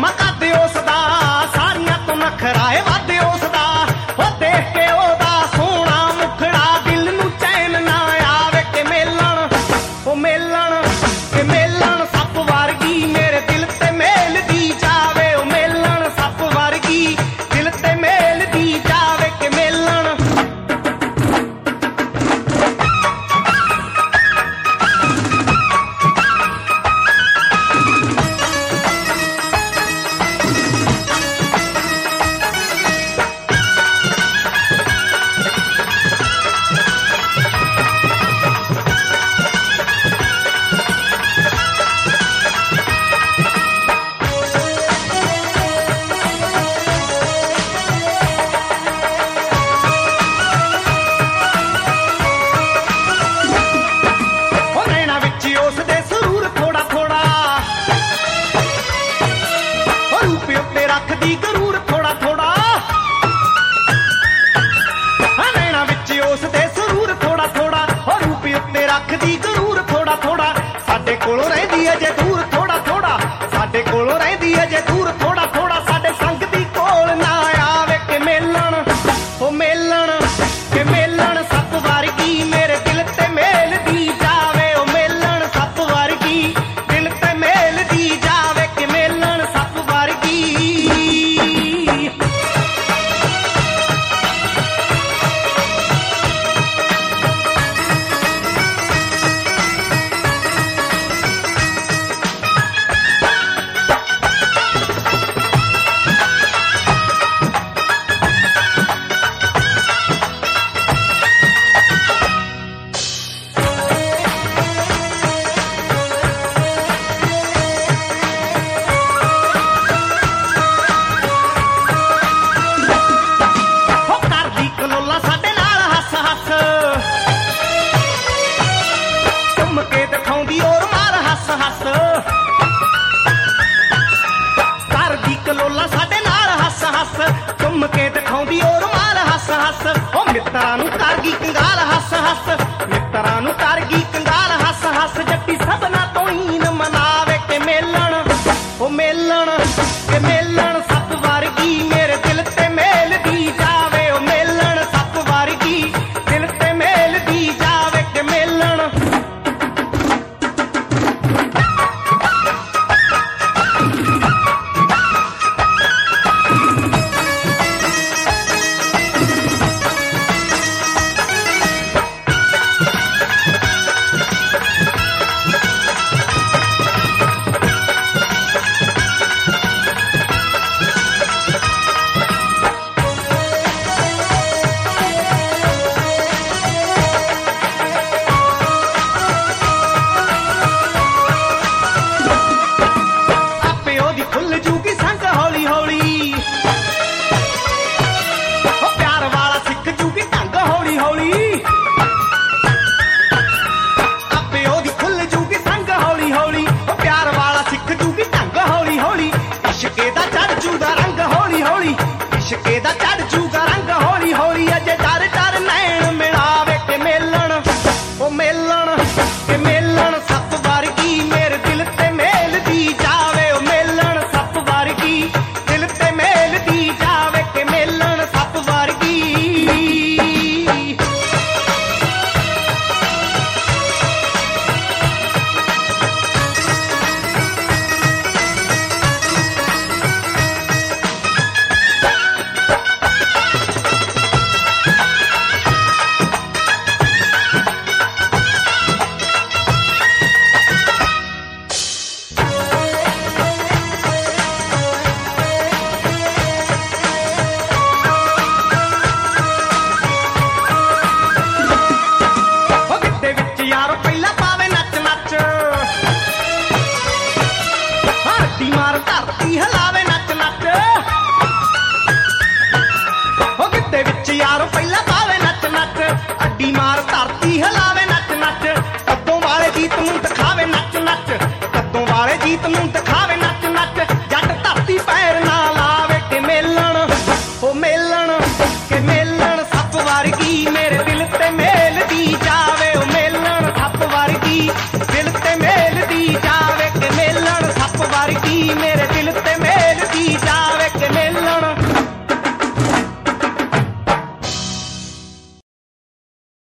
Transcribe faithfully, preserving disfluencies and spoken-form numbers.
ਕੰਮ ਕਰਦੇ ਉਸਦਾ, ਸਾਰੀਆਂ ਤੋਂ ਨਖਰਾ ਏ ਵੱਧ ਉਸਦਾ। ਉਹ ਦੇਖ ਕੇ ਉਹਦਾ ਸੋਹਣਾ ਮੁਖੜਾ ਦਿਲ ਨੂੰ ਚੈਨ ਨਾ ਆਵੇ ਕਿ ਮੇਲਣ ਉਹ ਮੇਲਣ ਕਿ ਮੇਲਣ ਸੱਪ ਵਰਗੀ ਮੇਰੇ ਦਿਲ ਤੇ ਮੇਲਦੀ ਜਾਵੇ। ਉਹ ਮੇਲਣ ਸੱਪ ਵਰਗੀ ਦਿਲ ਤੇ ਮੇਲਦੀ ਜਾਵੇ ਕਿ ਮੇਲਣ। ਰੱਖਦੀ ਗਰੂਰ ਥੋੜਾ ਥੋੜਾ, ਨੈਣਾ ਵਿੱਚ ਉਸ ਦੇ ਸਰੂਰ ਥੋੜਾ ਥੋੜਾ। ਉਹ ਰੂਪ ਉੱਤੇ ਰੱਖਦੀ ਗਰੂਰ ਥੋੜਾ ਥੋੜਾ। ਸਾਡੇ ਕੋਲੋਂ ਰਹਿੰਦੀ ਅਜੇ ਦੂਰ ਥੋੜਾ ਥੋੜਾ, ਸਾਡੇ ਕੋਲੋਂ ਰਹਿੰਦੀ ਅਜੇ ਦੂਰ ਥੋੜਾ ਥੋੜਾ। ਸਾਡੇ ਸੰਗ ਦੀ ਕੋਲ ਨਾ ਆਵੇ ਕਿ ਮੇਲਣ ਉਹ ਮੇਲਣ ਕਿ ਮੇਲਣ ਸੱਪ ਵਰਗੀ ਮੇਰੇ ਦਿਲ ਤੇ ਮੇਲਦੀ ਜਾਵੇ। ਉਹ ਮੇਲਣ ਸੱਪ ਵਰਗੀ ਦਿਲ ਤੇ ਮੇਲਦੀ ਜਾਵੇ ਕਿ ਮੇਲਣ ਸੱਪ ਵਰਗੀ। ਕਰਦੀ ਕਲੋਲਾ ਸਾਡੇ ਨਾਲ ਹੱਸ ਹੱਸ, ਘੁੰਮ ਕੇ ਦਿਖਾਉਂਦੀ ਔਰ ਮਾਰ ਹੱਸ ਹੱਸ। ਉਹ ਮਿੱਤਰਾਂ ਨੂੰ ਕਰ ਗਈ ਕੰਗਾਲ ਹੱਸ ਹੱਸ, ਮਿੱਤਰਾਂ ਨੂੰ ਕਰ ਗਈ ਕੰਗਾਲ ਹੱਸ ਹੱਸ। ਜੱਟੀ ਸਭਨਾਂ ਤੋਂ ਹੀਨ ਮਨਾਵੇ ਕਿ ਮੇਲਣ ਉਹ ਮੇਲਣ ਕਿ ਮੇਲਣ ਸੱਪ ਵਰਗੀ ਮੇਰੇ ਦਿਲ ਤੇ ਮੇਲਦੀ ਜਾਵੇ। ਉਹ ਮੇਲਣ ਸੱਪ ਵਰਗੀ ਦਿਲ ਤੇ ਮੇਲਦੀ ਜਾਵੇ ਕਿ ਮੇਲਣ। ਇਸ਼ਕੇ ਦਾ ਚੜ ਜੂਦਾ ਰੰਗ ਹੌਲੀ ਹੌਲੀ, ਇਸ਼ਕੇ ਦਾ